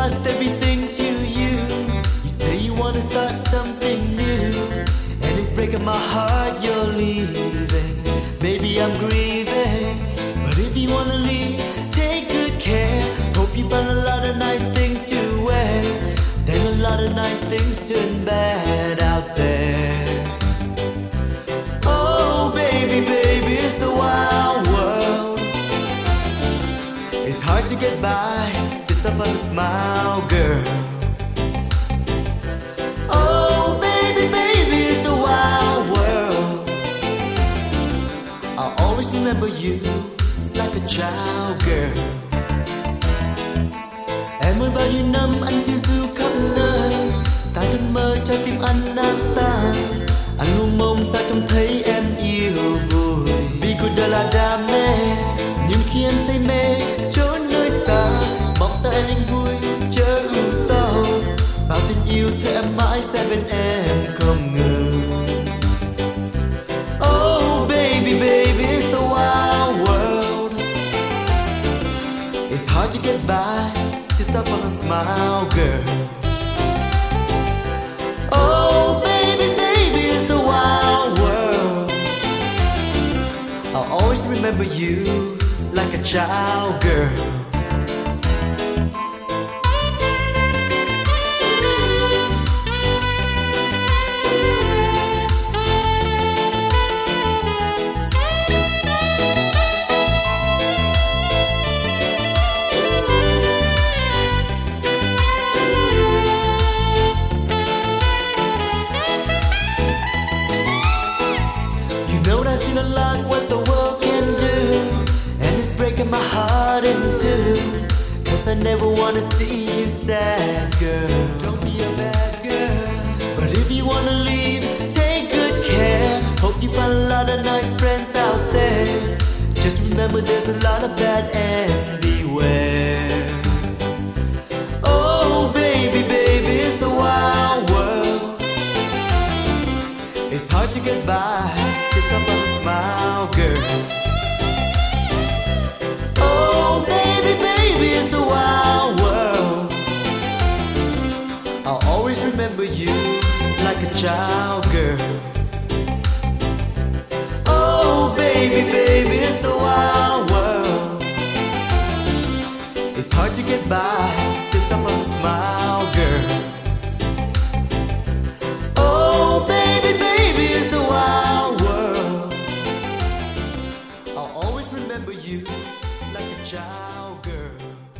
lost everything to you. You say you wanna start something new, and it's breaking my heart you're leaving. Baby, I'm grieving, but if you wanna leave, take good care. Hope you find a lot of nice things to wear. Then a lot of nice things turn bad out there. Oh baby, baby, it's the wild world. It's hard to get by just up on a smile, girl. Oh baby, baby, it's the wild world. I'll always remember you like a child, girl. Em ơi bao nhiêu năm anh phiêu du khắp nơi, ta thầm mơ cho tim anh nát tan. Anh luôn mong sao trông thấy em yêu vui, vì cuộc đời là đam mê. Nhưng khi em say mê trốn nơi xa, mong sao em anh vui chớ ưu sầu. Bao tình yêu theo em mãi sẽ bên em không ngừng. Oh baby, baby, it's the wild world. It's hard to get by just up on a smile, girl. Oh baby, baby, it's the wild world. I'll always remember you like a child, girl. I've seen a lot what the world can do, and it's breaking my heart in two. Cause I never wanna see you sad, girl. Don't be a bad girl. But if you wanna leave, take good care. Hope you find a lot of nice friends out there. Just remember there's a lot of bad and beware. Oh baby, baby, it's the wild world. It's hard to get by just up on a smile, girl. Oh baby, baby, it's the wild world. I'll always remember you like a child, girl. Oh baby, baby, it's the wild world. It's hard to get by just up on a smile, girl. Oh baby, baby, it's the wild world. I'll always remember you like a child, girl.